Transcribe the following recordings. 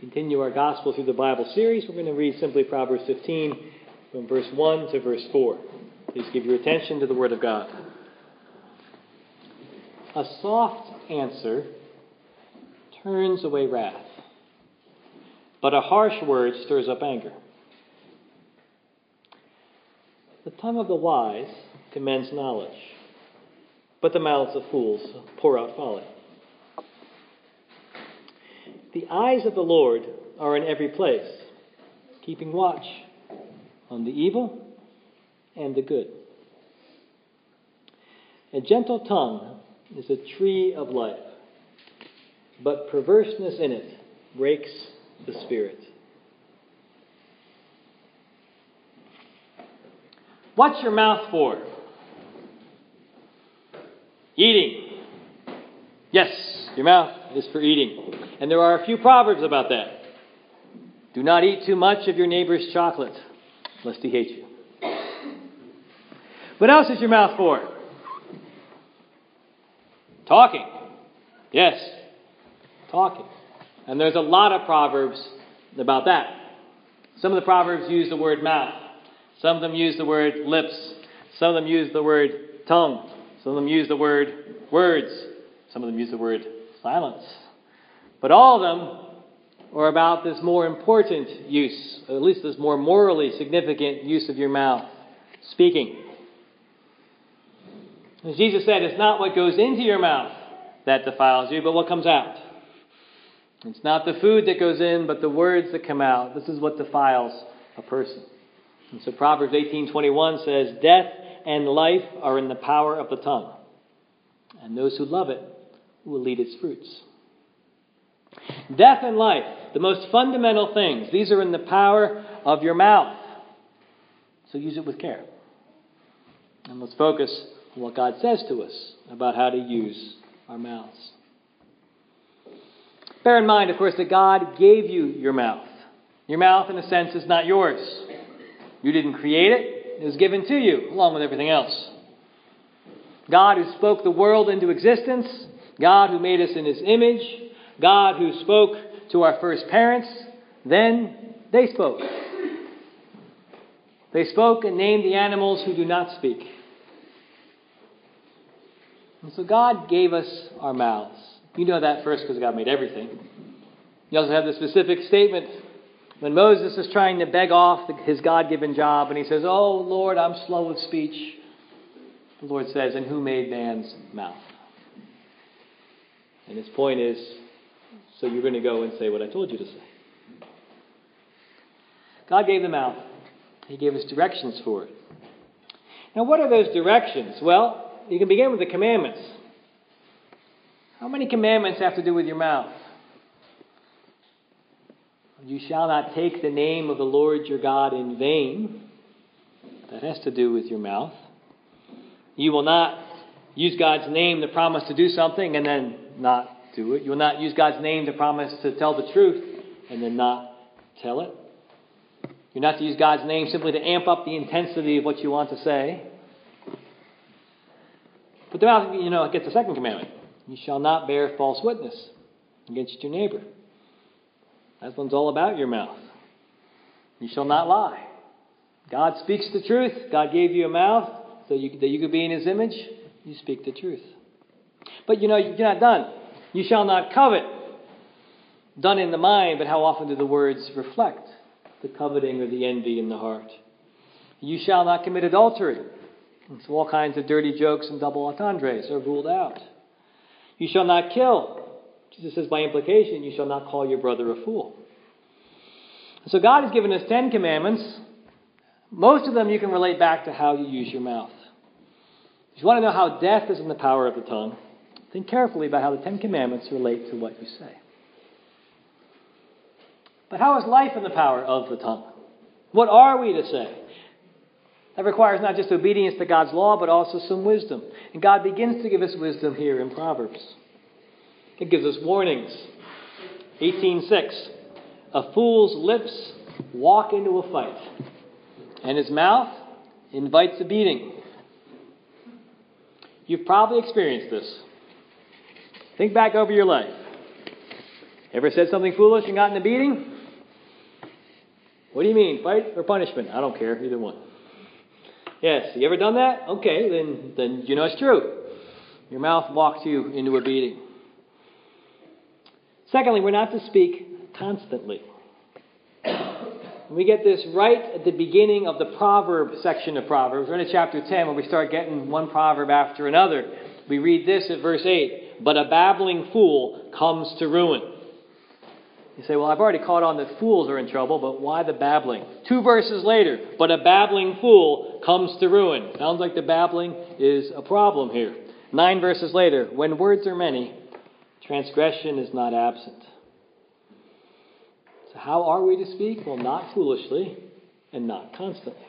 Continue our Gospel through the Bible series. We're going to read simply Proverbs 15 from verse 1 to verse 4. Please give your attention to the Word of God. A soft answer turns away wrath, but a harsh word stirs up anger. The tongue of the wise commends knowledge, but the mouths of fools pour out folly. The eyes of the Lord are in every place, keeping watch on the evil and the good. A gentle tongue is a tree of life, but perverseness in it breaks the spirit. What's your mouth for? Eating. Yes, your mouth is for eating. And there are a few proverbs about that. Do not eat too much of your neighbor's chocolate, lest he hate you. What else is your mouth for? Talking. Yes, talking. And there's a lot of proverbs about that. Some of the proverbs use the word mouth. Some of them use the word lips. Some of them use the word tongue. Some of them use the word words. Some of them use the word silence. But all of them are about this more important use, or at least this more morally significant use of your mouth, speaking. As Jesus said, it's not what goes into your mouth that defiles you, but what comes out. It's not the food that goes in, but the words that come out. This is what defiles a person. And so Proverbs 18:21 says, death and life are in the power of the tongue, and those who love it will eat its fruits. Death and life, the most fundamental things, these are in the power of your mouth. So use it with care. And let's focus on what God says to us about how to use our mouths. Bear in mind, of course, that God gave you your mouth. Your mouth, in a sense, is not yours. You didn't create it. It was given to you, along with everything else. God who spoke the world into existence, God who made us in His image, God who spoke to our first parents, then they spoke. They spoke and named the animals who do not speak. And so God gave us our mouths. You know that first because God made everything. You also have the specific statement when Moses is trying to beg off his God-given job and he says, "Oh Lord, I'm slow of speech." The Lord says, "And who made man's mouth?" And his point is, so you're going to go and say what I told you to say. God gave the mouth. He gave us directions for it. Now, what are those directions? Well, you can begin with the commandments. How many commandments have to do with your mouth? You shall not take the name of the Lord your God in vain. That has to do with your mouth. You will not use God's name to promise to do something and then not do it. You will not use God's name to promise to tell the truth and then not tell it. You're not to use God's name simply to amp up the intensity of what you want to say. But the mouth, it gets the second commandment. You shall not bear false witness against your neighbor. That one's all about your mouth. You shall not lie. God speaks the truth. God gave you a mouth so that you could be in His image. You speak the truth. But you're not done. You shall not covet. Done in the mind, but how often do the words reflect the coveting or the envy in the heart? You shall not commit adultery. And so all kinds of dirty jokes and double entendres are ruled out. You shall not kill. Jesus says by implication, you shall not call your brother a fool. So God has given us 10 commandments. Most of them you can relate back to how you use your mouth. If you want to know how death is in the power of the tongue, think carefully about how the 10 commandments relate to what you say. But how is life in the power of the tongue? What are we to say? That requires not just obedience to God's law, but also some wisdom. And God begins to give us wisdom here in Proverbs. It gives us warnings. 18:6. A fool's lips walk into a fight, and his mouth invites a beating. You've probably experienced this. Think back over your life. Ever said something foolish and gotten a beating? What do you mean, fight or punishment? I don't care, either one. Yes, you ever done that? Okay, then you know it's true. Your mouth walks you into a beating. Secondly, we're not to speak constantly. We get this right at the beginning of the proverb section of Proverbs. We're in chapter 10 where we start getting one proverb after another. We read this at verse 8. But a babbling fool comes to ruin. You say, well, I've already caught on that fools are in trouble, but why the babbling? 2 verses later, but a babbling fool comes to ruin. Sounds like the babbling is a problem here. 9 verses later, when words are many, transgression is not absent. So how are we to speak? Well, not foolishly and not constantly.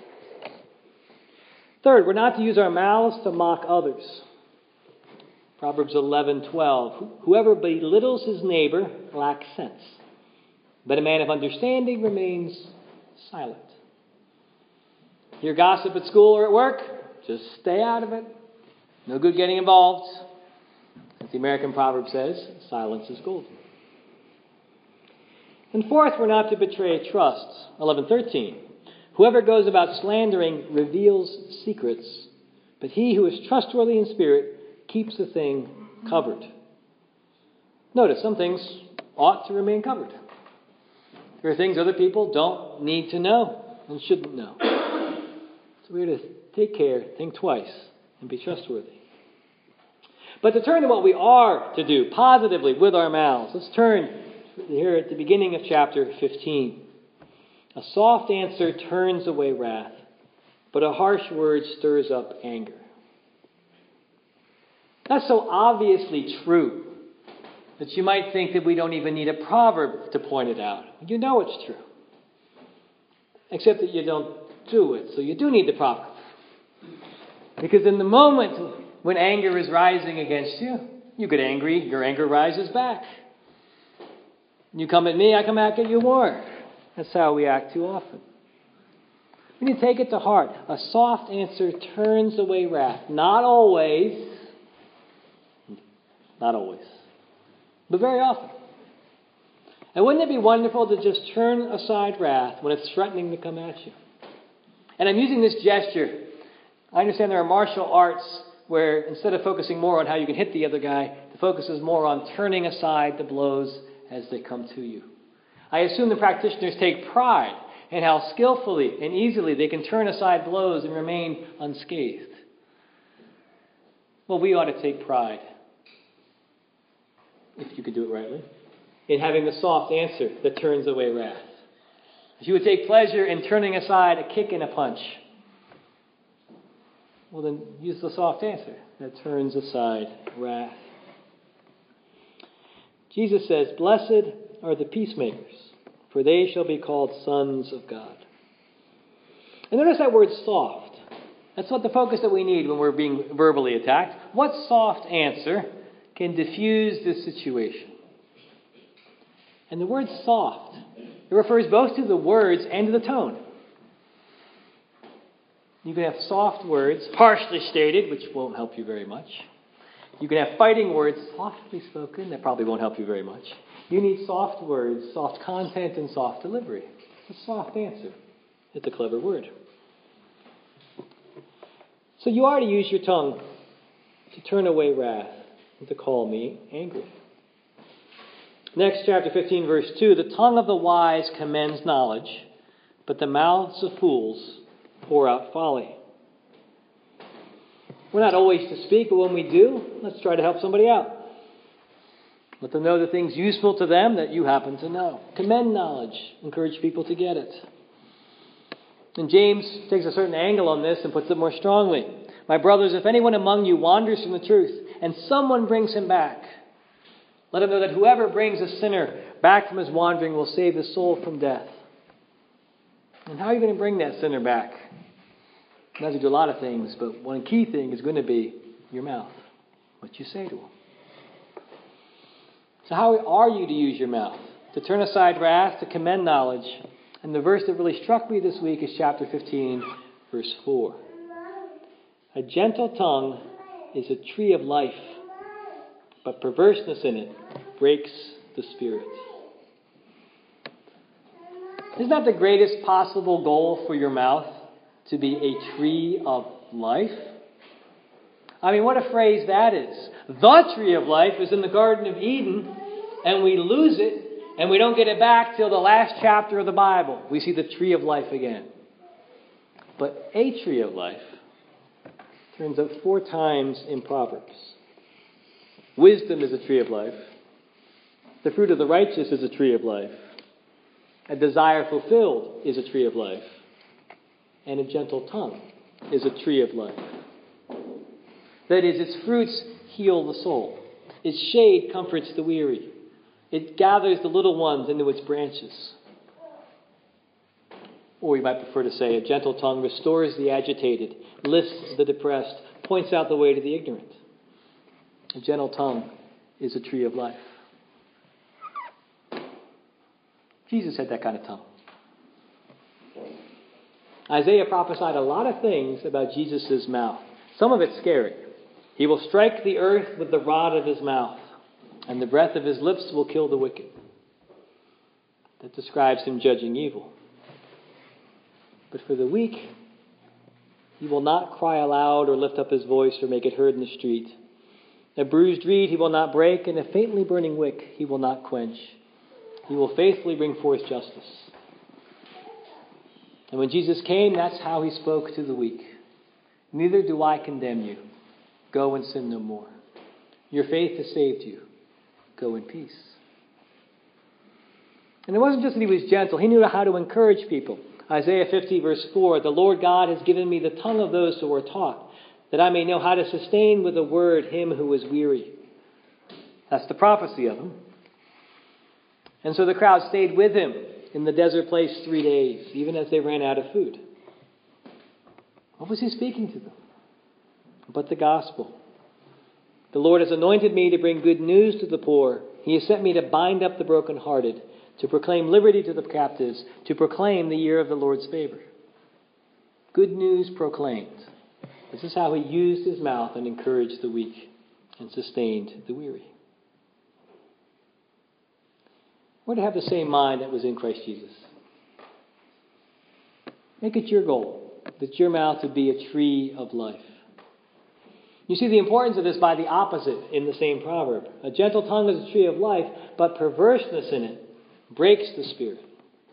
Third, we're not to use our mouths to mock others. Proverbs 11:12. Whoever belittles his neighbor lacks sense, but a man of understanding remains silent. Hear gossip at school or at work? Just stay out of it. No good getting involved. As the American proverb says, silence is golden. And fourth, we're not to betray trust. 11:13. Whoever goes about slandering reveals secrets, but he who is trustworthy in spirit keeps the thing covered. Notice, some things ought to remain covered. There are things other people don't need to know and shouldn't know. So we're to take care, think twice, and be trustworthy. But to turn to what we are to do positively with our mouths, let's turn here at the beginning of chapter 15. A soft answer turns away wrath, but a harsh word stirs up anger. That's so obviously true that you might think that we don't even need a proverb to point it out. You know it's true. Except that you don't do it, so you do need the proverb. Because in the moment when anger is rising against you, you get angry, your anger rises back. You come at me, I come back at you more. That's how we act too often. We need to take it to heart. A soft answer turns away wrath. Not always, but very often. And wouldn't it be wonderful to just turn aside wrath when it's threatening to come at you? And I'm using this gesture. I understand there are martial arts where instead of focusing more on how you can hit the other guy, the focus is more on turning aside the blows as they come to you. I assume the practitioners take pride in how skillfully and easily they can turn aside blows and remain unscathed. Well, we ought to take pride, if you could do it rightly, in having the soft answer that turns away wrath. If you would take pleasure in turning aside a kick and a punch, well then use the soft answer that turns aside wrath. Jesus says, "Blessed are the peacemakers, for they shall be called sons of God." And notice that word soft. That's what the focus that we need when we're being verbally attacked. What soft answer can diffuse this situation? And the word soft, it refers both to the words and to the tone. You can have soft words, harshly stated, which won't help you very much. You can have fighting words, softly spoken, that probably won't help you very much. You need soft words, soft content, and soft delivery. A soft answer. It's a clever word. So you are to use your tongue to turn away wrath and to call me angry. Next, chapter 15, verse 2. The tongue of the wise commends knowledge, but the mouths of fools pour out folly. We're not always to speak, but when we do, let's try to help somebody out. Let them know the things useful to them that you happen to know. Commend knowledge. Encourage people to get it. And James takes a certain angle on this and puts it more strongly. My brothers, if anyone among you wanders from the truth, and someone brings him back, let him know that whoever brings a sinner back from his wandering will save his soul from death. And how are you going to bring that sinner back? You have to do a lot of things, but one key thing is going to be your mouth, what you say to them. So how are you to use your mouth? To turn aside wrath, to commend knowledge. And the verse that really struck me this week is chapter 15, verse 4. A gentle tongue is a tree of life, but perverseness in it breaks the Spirit. Isn't that the greatest possible goal for your mouth? To be a tree of life? I mean, what a phrase that is. The tree of life is in the Garden of Eden, and we lose it, and we don't get it back till the last chapter of the Bible. We see the tree of life again. But a tree of life turns up 4 times in Proverbs. Wisdom is a tree of life. The fruit of the righteous is a tree of life. A desire fulfilled is a tree of life. And a gentle tongue is a tree of life. That is, its fruits heal the soul. Its shade comforts the weary. It gathers the little ones into its branches. Or you might prefer to say, a gentle tongue restores the agitated, lifts the depressed, points out the way to the ignorant. A gentle tongue is a tree of life. Jesus had that kind of tongue. Isaiah prophesied a lot of things about Jesus' mouth. Some of it's scary. He will strike the earth with the rod of his mouth, and the breath of his lips will kill the wicked. That describes him judging evil. But for the weak, he will not cry aloud or lift up his voice or make it heard in the street. A bruised reed he will not break, and a faintly burning wick he will not quench. He will faithfully bring forth justice. And when Jesus came, that's how he spoke to the weak. Neither do I condemn you. Go and sin no more. Your faith has saved you. Go in peace. And it wasn't just that he was gentle. He knew how to encourage people. Isaiah 50 verse 4, the Lord God has given me the tongue of those who are taught, that I may know how to sustain with a word him who is weary. That's the prophecy of him. And so the crowd stayed with him in the desert place 3 days, even as they ran out of food. What was he speaking to them? But the gospel. The Lord has anointed me to bring good news to the poor. He has sent me to bind up the brokenhearted, to proclaim liberty to the captives, to proclaim the year of the Lord's favor. Good news proclaimed. This is how he used his mouth and encouraged the weak and sustained the weary. We're to have the same mind that was in Christ Jesus. Make it your goal that your mouth would be a tree of life. You see the importance of this by the opposite in the same proverb. A gentle tongue is a tree of life, but perverseness in it breaks the spirit.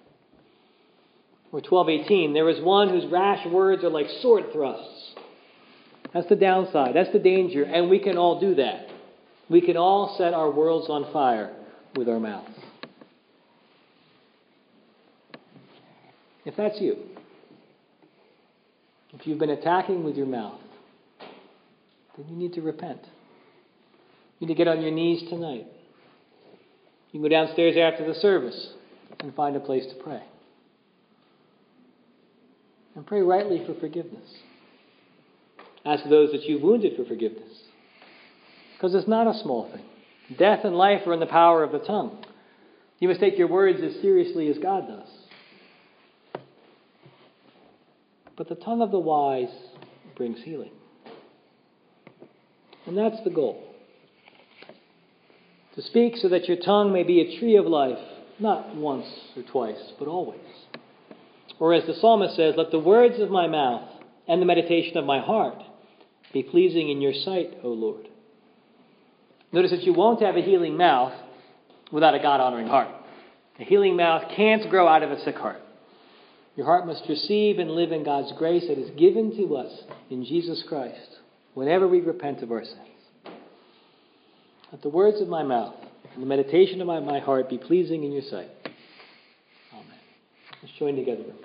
Or 12:18, there is one whose rash words are like sword thrusts. That's the downside. That's the danger. And we can all do that. We can all set our worlds on fire with our mouths. If that's you, if you've been attacking with your mouth, then you need to repent. You need to get on your knees tonight. You can go downstairs after the service and find a place to pray. And pray rightly for forgiveness. Ask those that you've wounded for forgiveness. Because it's not a small thing. Death and life are in the power of the tongue. You must take your words as seriously as God does. But the tongue of the wise brings healing. And that's the goal. To speak so that your tongue may be a tree of life, not once or twice, but always. Or as the psalmist says, let the words of my mouth and the meditation of my heart be pleasing in your sight, O Lord. Notice that you won't have a healing mouth without a God-honoring heart. A healing mouth can't grow out of a sick heart. Your heart must receive and live in God's grace that is given to us in Jesus Christ whenever we repent of our sins. Let the words of my mouth and the meditation of my heart be pleasing in your sight. Amen. Let's join together in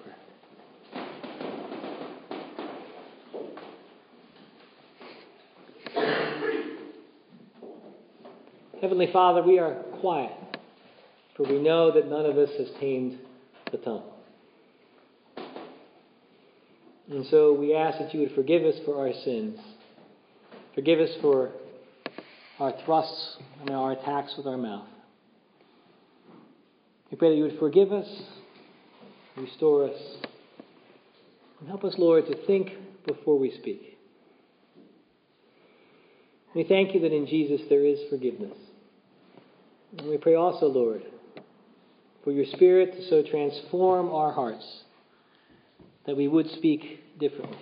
prayer. Heavenly Father, we are quiet, for we know that none of us has tamed the tongue. And so we ask that you would forgive us for our sins. Forgive us for our thrusts and our attacks with our mouth. We pray that you would forgive us, restore us, and help us, Lord, to think before we speak. We thank you that in Jesus there is forgiveness. And we pray also, Lord, for your Spirit to so transform our hearts that we would speak differently.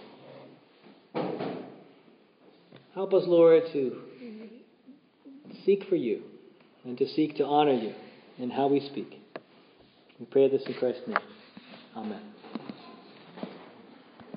Help us, Lord, to seek for you and to seek to honor you in how we speak. We pray this in Christ's name. Amen.